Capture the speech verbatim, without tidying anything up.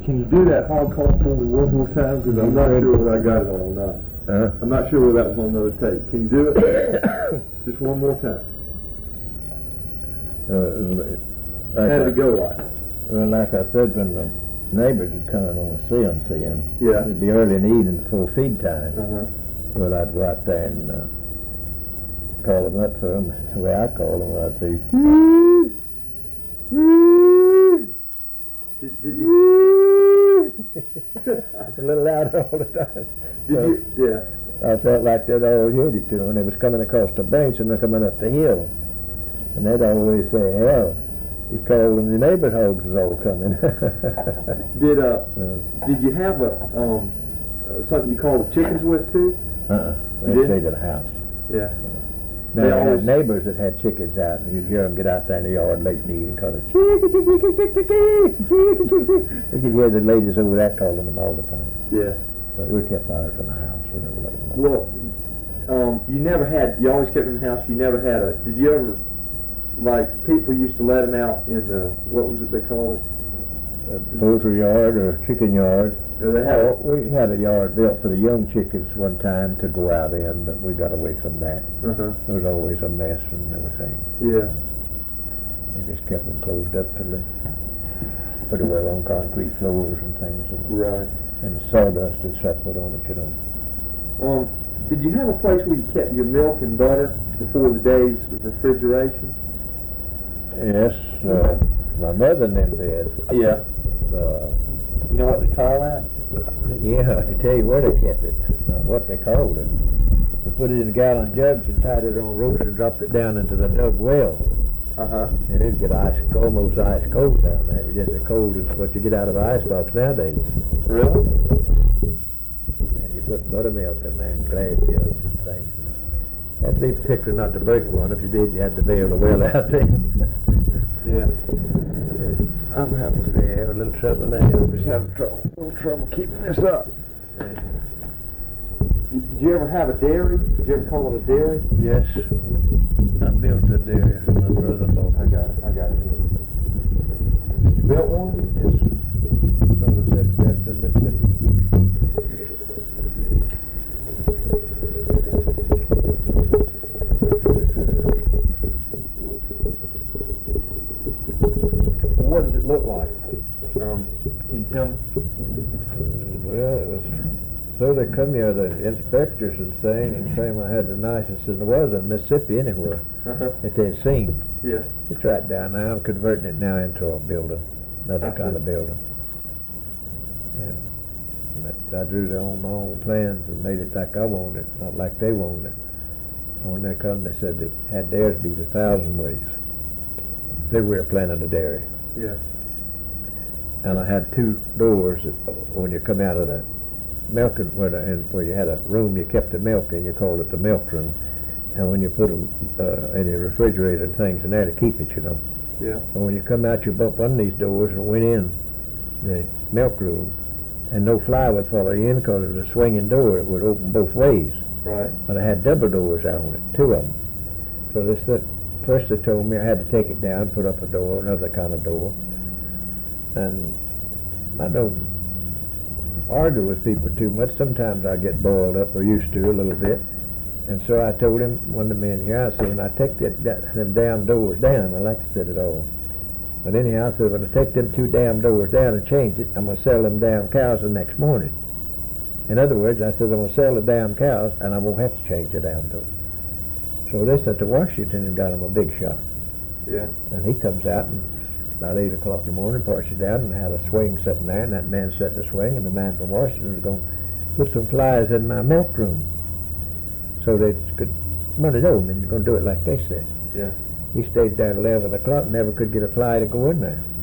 can you do that hard call for me one more time? Because I'm not sure whether I got it all or not. Uh, I'm not sure whether that was on another tape. Can you do it? Just one more time. uh, like How did I, it go like? well, like I said, when the neighbors would come in on the C M C, and Yeah. it'd be early in the evening before feed time. Uh-huh. Well, I'd go out there and uh, call them up for them. The way I call them, I'd say, Did, did you? it's a little louder all the time. Did So you? Yeah. I felt like they'd all heard it, you know, and they was coming across the bench and they're coming up the hill. And they'd always say, hell, you called them, the neighbor hogs is all coming. Did uh? uh, Did you have a um uh, something you called chickens with too? uh-uh. They You did? stayed in the house. Yeah. Now, They I always- had neighbors that had chickens out, and you'd hear them get out there in the yard late in the evening calling, chicken, chicken, chicken, chicken, chicken, chicken. You could hear the ladies over there calling them all the time. Yeah. But we kept ours in the house. We never let them out. Well, um, you never had. You always kept them in the house. You never had a. Did you ever? Like people used to let them out in the what was it they called it? A poultry yard or chicken yard. Or they had. Oh, we had a yard built for the young chickens one time to go out in, but we got away from that. Uh huh. There was always a mess and everything. Yeah. We just kept them closed up till they put away on concrete floors and things, and, Right. and sawdust and stuff put on it, you know. Um, did you have a place where you kept your milk and butter before the days of refrigeration? Yes, uh, my mother and them did. Yeah. Uh, You know what they call that? yeah, I can tell you where they kept it, not what they called it. We put it in gallon jugs and tied it on ropes and dropped it down into the dug well. Uh huh. And it'd get ice, almost ice cold down there, just as cold as what you get out of an icebox nowadays. Really? And you put buttermilk in there and glass jugs and things. Had to be particular not to break one. If you did, you had to bail the well out there. Yeah. I'm having to have a little trouble there. I'm just having trouble, a little trouble keeping this up. Did you ever have a dairy? Did you ever call it a dairy? Yes, I built a dairy for my brother-in-law. I got it. I got it. You built one? Yes, so it said Destin, Mississippi. What does it look like? Um, can you tell me? Well, it was, so they come here, the inspectors and saying, and saying I had the nicest there was in Mississippi anywhere Uh-huh. that they'd seen. Yeah. It's right down now. I'm converting it now into a building, another I kind see. of building. Yeah. But I drew their own, my own plans and made it like I wanted it, not like they wanted it. And when they come, they said it had theirs beat a thousand ways. They were planning a dairy. Yeah. And I had two doors that, when you come out of the milking, where, the, in, where you had a room you kept the milk in, you called it the milk room. And when you put them uh, in your refrigerator and things in there to keep it, you know. Yeah. And when you come out, you bump one of these doors and went in the milk room, and no fly would follow you in because it was a swinging door. It would open both ways. Right. But I had double doors out on it, two of them. So they said, first they told me I had to take it down, put up a door, another kind of door. And I don't argue with people too much. Sometimes I get boiled up, or used to a little bit. And so I told him, one of the men here, I said, when I take that, that, them damn doors down, I like to set it all. But anyhow, I said, when I take them two damn doors down and change it, I'm going to sell them damn cows the next morning. In other words, I said, I'm going to sell the damn cows, and I won't have to change the damn door. So they sent to Washington and got him a big shot. Yeah. And he comes out, and about eight o'clock in the morning, parts it down, and had a swing sitting there, and that man sat in the swing, and the man from Washington was going to put some flies in my milk room so they could run it over, and you're going to do it like they said. Yeah. He stayed there at eleven o'clock, never could get a fly to go in there.